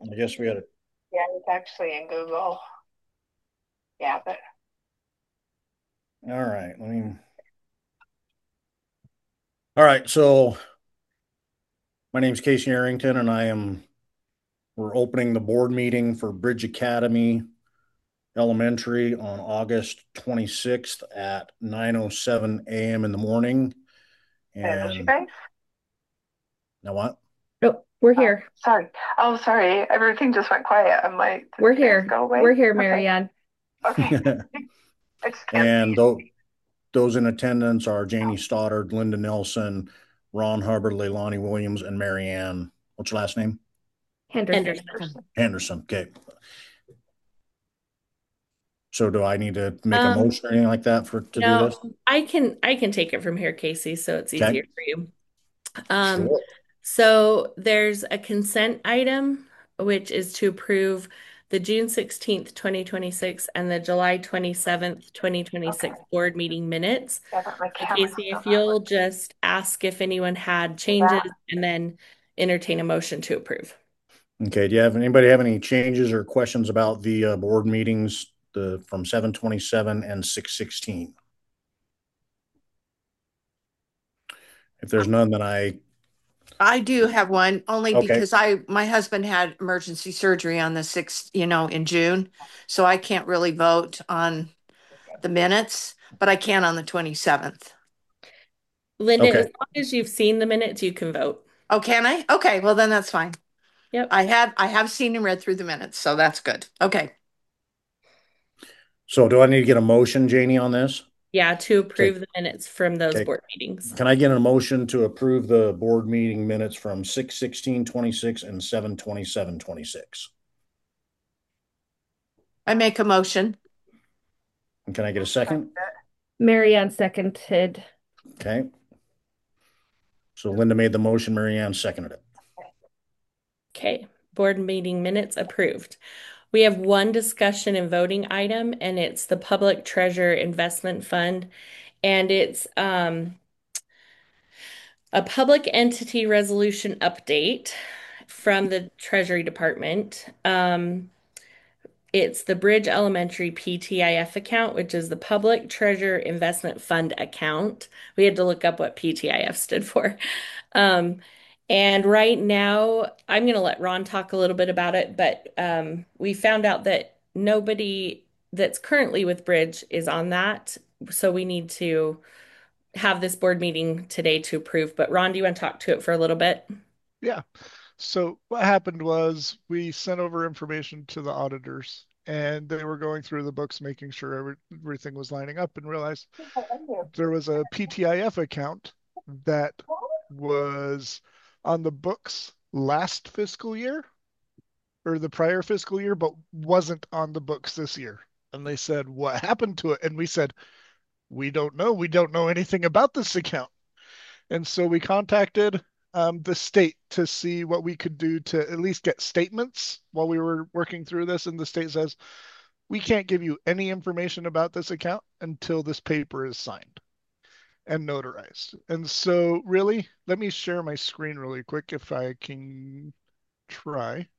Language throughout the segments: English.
I guess we got to. Yeah, it's actually in Google. Yeah, but All right. All right. So my name's Casey Arrington, and we're opening the board meeting for Bridge Academy Elementary on August 26th at 9:07 a.m. in the morning. did I miss you And guys? now what? Oh, we're Oh, here. sorry. Oh, sorry. Everything just went quiet. I'm like, did We're you guys here. go away? We're here, Okay. Marianne. Okay. I just can't see. And those in attendance are Janie Stoddard, Linda Nelson, Ron Hubbard, Leilani Williams, and Marianne. What's your last name? Henderson. Anderson. Anderson. Okay. So do I need to make a Um, motion or anything like that to do no, this? I can take it from here, Casey, so it's Okay. easier for you. Um, Sure. so there's a consent item, which is to approve the June 16th, 2026 and the July 27th, Okay. 2026 board meeting minutes. Yeah, but my So camera's Casey, still if not you'll working. just ask if anyone had See changes that? and then entertain a motion to approve. Okay. Do you have anybody have any changes or questions about the board meetings from 7/27 and 6/16? If there's none, then I do have one only okay. because my husband had emergency surgery on the 6th, in June. So I can't really vote on the minutes, but I can on the 27th. Linda, as Okay. long as you've seen the minutes, you can vote. Oh, can I? Okay, well then that's fine. Yep. I have seen and read through the minutes, so that's good. Okay. So do I need to get a motion, Janie, on this? Yeah, to Okay. approve the minutes from those Okay. board meetings. Can I get a motion to approve the board meeting minutes from 6/16/26 and 7/27/26? I make a motion. And can I get a second? Marianne seconded. Okay. So Linda made the motion, Mary Ann seconded it. Okay, board meeting minutes approved. We have one discussion and voting item, and it's the Public Treasure Investment Fund, and it's a public entity resolution update from the Treasury Department. It's the Bridge Elementary PTIF account, which is the Public Treasure Investment Fund account. We had to look up what PTIF stood for. Um, and right now, I'm going to let Ron talk a little bit about it, but we found out that nobody that's currently with Bridge is on that. So we need to have this board meeting today to approve. But Ron, do you want to talk to it for a little bit? Yeah. So what happened was we sent over information to the auditors and they were going through the books, making sure everything was lining up and realized there was a PTIF account that was on the books last fiscal year or the prior fiscal year, but wasn't on the books this year. And they said, what happened to it? And we said, we don't know. We don't know anything about this account. And so we contacted the state to see what we could do to at least get statements while we were working through this. And the state says, we can't give you any information about this account until this paper is signed and notarized. And so, really, let me share my screen really quick if I can try.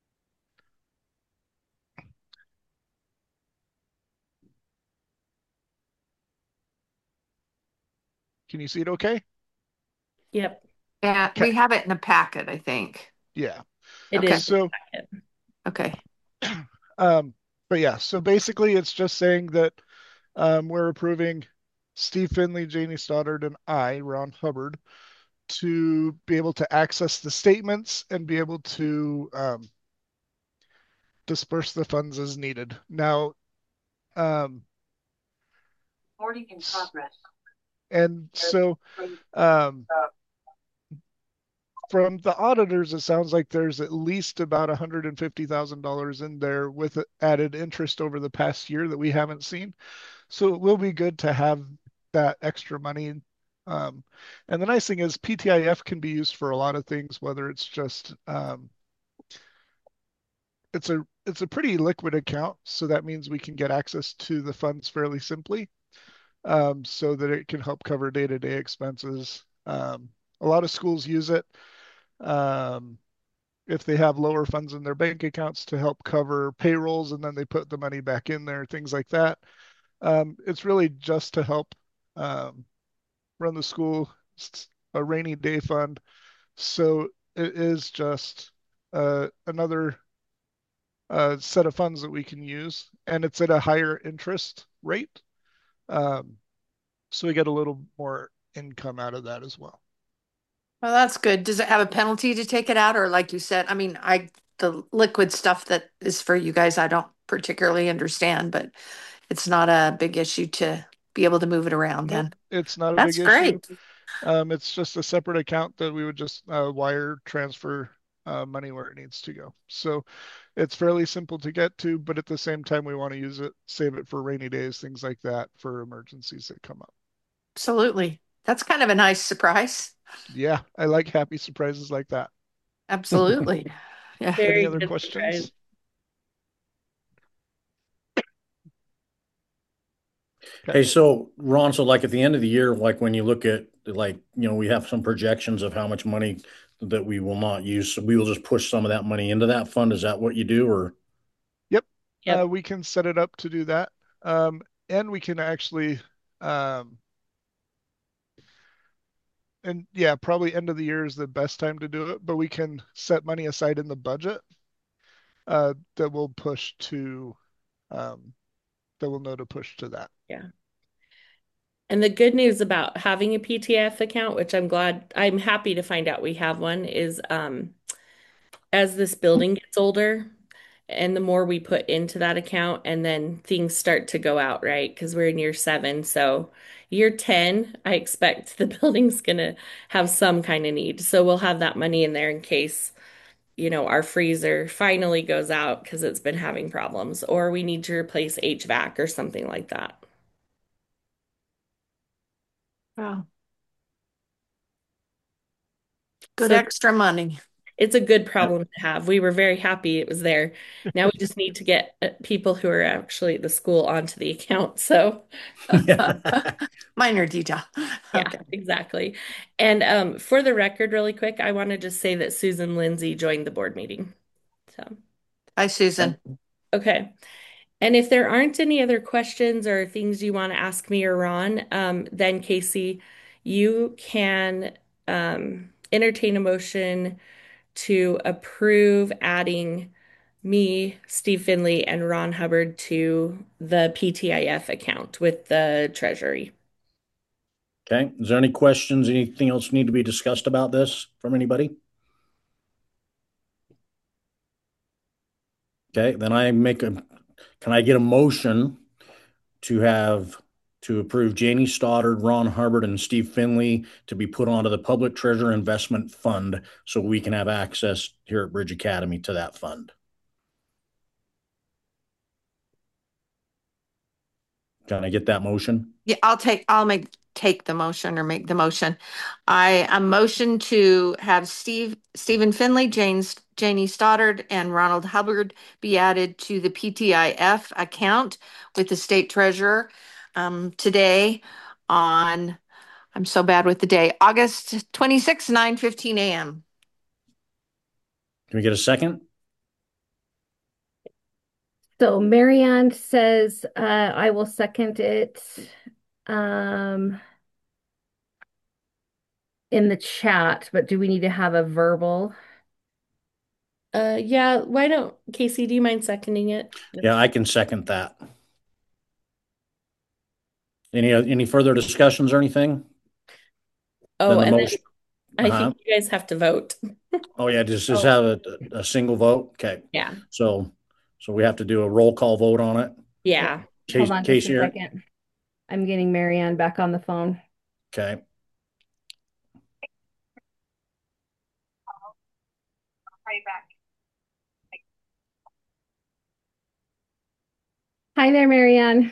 Can you see it okay? Yep, Yeah, Okay. we have it in the packet, I think. Yeah. it Okay. is. So, Okay. um, but yeah, so basically it's just saying that we're approving Steve Finley, Janie Stoddard, and I, Ron Hubbard, to be able to access the statements and be able to disperse the funds as needed. Now, um, Recording in progress. and so um, from the auditors, it sounds like there's at least about $150,000 in there with added interest over the past year that we haven't seen. So it will be good to have that extra money. Um, and the nice thing is PTIF can be used for a lot of things, whether it's just it's a pretty liquid account, so that means we can get access to the funds fairly simply, so that it can help cover day-to-day expenses. A lot of schools use it. Um, if they have lower funds in their bank accounts to help cover payrolls and then they put the money back in there, things like that. It's really just to help um, run the school, a rainy day fund. So it is just another set of funds that we can use, and it's at a higher interest rate. Um, so we get a little more income out of that as well. Well, that's good. Does it have a penalty to take it out? Or like you said, I mean, the liquid stuff that is for you guys, I don't particularly understand, but it's not a big issue to be able to move it around Nope, then. it's not a That's big issue. great. It's just a separate account that we would just wire transfer money where it needs to go. So it's fairly simple to get to, but at the same time, we want to use it, save it for rainy days, things like that, for emergencies that come up. Absolutely. That's kind of a nice surprise. Yeah, I like happy surprises like that. Absolutely. Yeah. Any Very other good surprise. questions? Hey, so Ron, so like at the end of the year, like when you look at like, we have some projections of how much money that we will not use. So we will just push some of that money into that fund. Is that what you do or? Yep. Yep. We can set it up to do that. And we can actually, um, and yeah, probably end of the year is the best time to do it, but we can set money aside in the budget that will push to, um, that will know to push to that. Yeah. And the good news about having a PTF account, which I'm happy to find out we have one, is as this building gets older and the more we put into that account, and then things start to go out, right? Because we're in year 7. So year 10, I expect the building's gonna have some kind of need. So we'll have that money in there in case, our freezer finally goes out because it's been having problems, or we need to replace HVAC or something like that. Wow. Good So extra money. it's a good Yeah. problem to have. We were very happy it was there. Now we just need to get people who are actually at the school onto the account. So, Minor detail. yeah, Okay. exactly. And for the record, really quick, I want to just say that Susan Lindsay joined the board meeting. So, Hi, Susan. okay. And if there aren't any other questions or things you want to ask me or Ron, then Casey, you can entertain a motion to approve adding me, Steve Finley, and Ron Hubbard to the PTIF account with the Treasury. Okay. Is there any questions? Anything else need to be discussed about this from anybody? Okay, then can I get a motion to approve Janie Stoddard, Ron Hubbard, and Steve Finley to be put onto the Public Treasure Investment Fund so we can have access here at Bridge Academy to that fund? Can I get that motion? Yeah, take the motion or make the motion. I motion to have Stephen Finley, Janie Stoddard, and Ronald Hubbard be added to the PTIF account with the state treasurer today on, I'm so bad with the day, August 26th, 9:15 a.m. Can we get a second? So Marianne says, I will second it um, in the chat, but do we need to have a verbal? Yeah, why don't, Casey, do you mind seconding it? Yeah, I can second that. Any further discussions or anything? Oh, Then the and then motion. I think you guys have to vote. Oh yeah, just Oh, have a single vote. Okay. yeah. So we have to do a roll call vote on it. Yeah. Hold on just Casey, a second. I'm getting Marianne back on the phone. okay. Right back. Hi there, Marianne.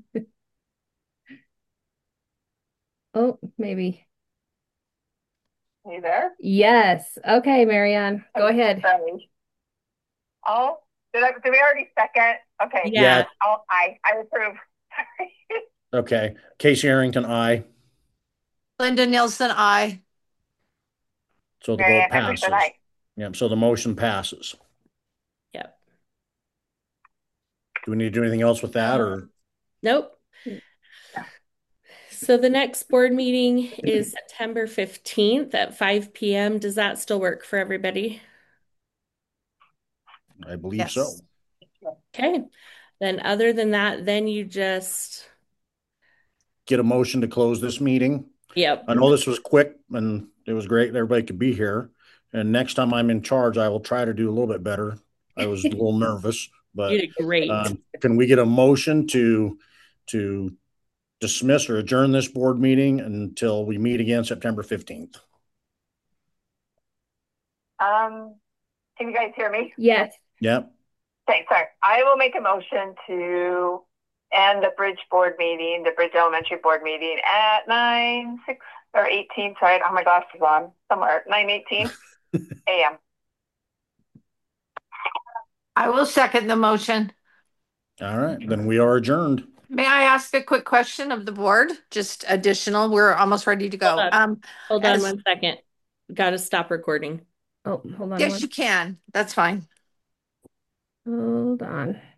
Oh, maybe. Are you there? Yes. Okay, Marianne, go ahead. Sorry. Oh, did we already second? Okay. Yeah. I approve. Sorry. Okay. Casey Arrington, aye. Linda Nielsen, I. So the Marianne vote Henderson, passes. Yep, so the motion passes. Yep. Do we need to do anything else with that or? Nope. So the next board meeting is September 15th at 5 p.m. Does that still work for everybody? I believe Yes. so. Okay. Then other than that, then you just, Get a motion to close this meeting. yep. I know this was quick and it was great. Everybody could be here. And next time I'm in charge, I will try to do a little bit better. I was a little nervous, but You did great. can we get a motion to dismiss or adjourn this board meeting until we meet again September 15th? Can you guys hear me? Yes. Yep. Okay, sorry. I will make a motion to end the Bridge board meeting, the Bridge Elementary board meeting at 9:06 or 18. Sorry, I don't have my glasses on. Somewhere 9:18 a.m. I will second the motion. All right, then we are adjourned. May I ask a quick question of the board? Just additional, we're almost ready to go. Hold on as- 1 second. Got to stop recording. Oh, hold on. Yes, you can. That's fine. Hold on.